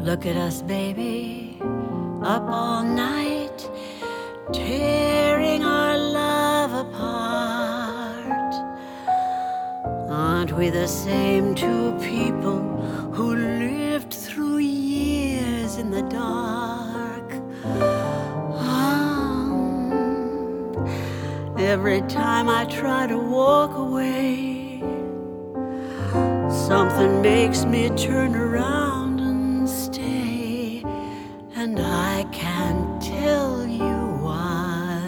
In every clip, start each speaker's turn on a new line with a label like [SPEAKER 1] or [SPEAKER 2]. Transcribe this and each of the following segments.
[SPEAKER 1] Look at us, baby, up all night, tearing our love apart. Aren't we the same two people who lived through years in the dark? Every time I try to walk away, something makes me turn around and stay, and I can't tell you why.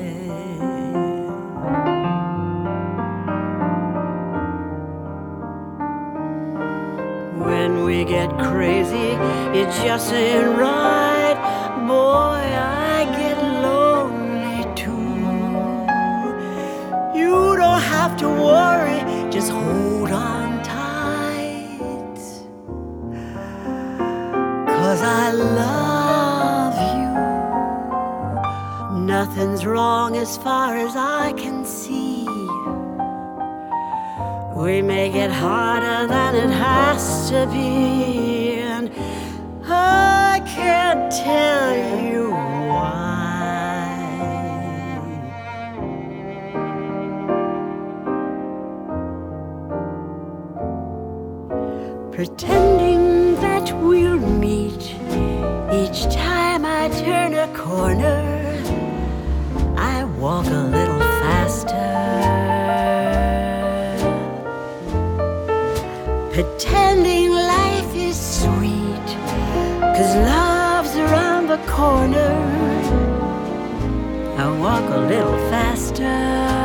[SPEAKER 1] When we get crazy, it just ain't right. Boy, I get lonely too. You don't have to worry, just hold on tight, 'cause I love you. Nothing's wrong as far as I can see. We make it harder than it has to be, and I can't tell you why. Pretending that we'll meet each time I turn a corner, I walk a little faster. Pretending life is sweet, 'cause love's around the corner, I walk a little faster.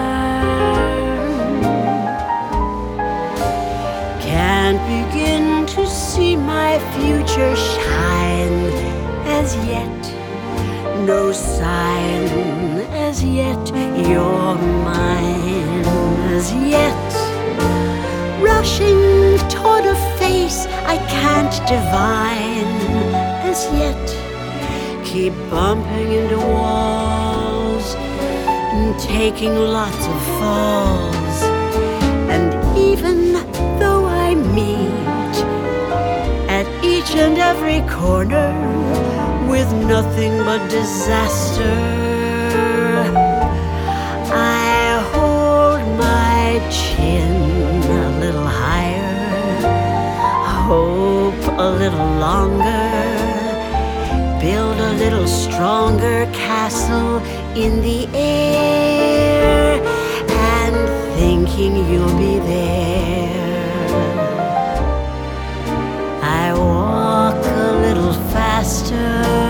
[SPEAKER 1] Can't begin to see my future shine as yet. No sign as yet you're mine as yet. Rushing toward a face I can't divine as yet. Keep bumping into walls and taking lots of falls. And even though I meet at each and every corner with nothing but disaster, I hold my chin a little higher, hope a little longer, build a little stronger castle in the air, and thinking you'll be there, I walk a little faster.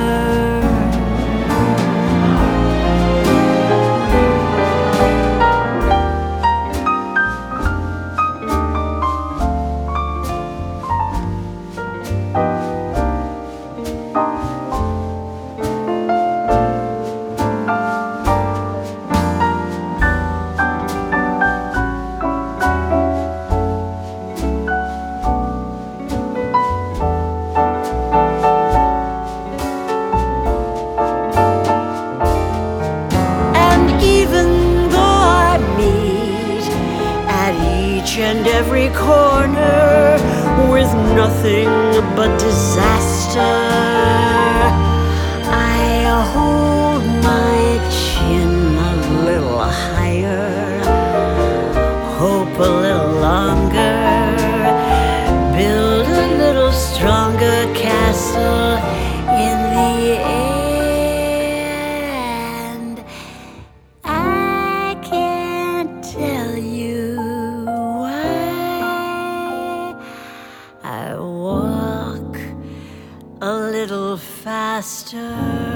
[SPEAKER 1] And every corner with nothing but disaster, I hold my chin a little higher, hope a little longer, build a little stronger castle in the air, and I can't tell you. I walk a little faster.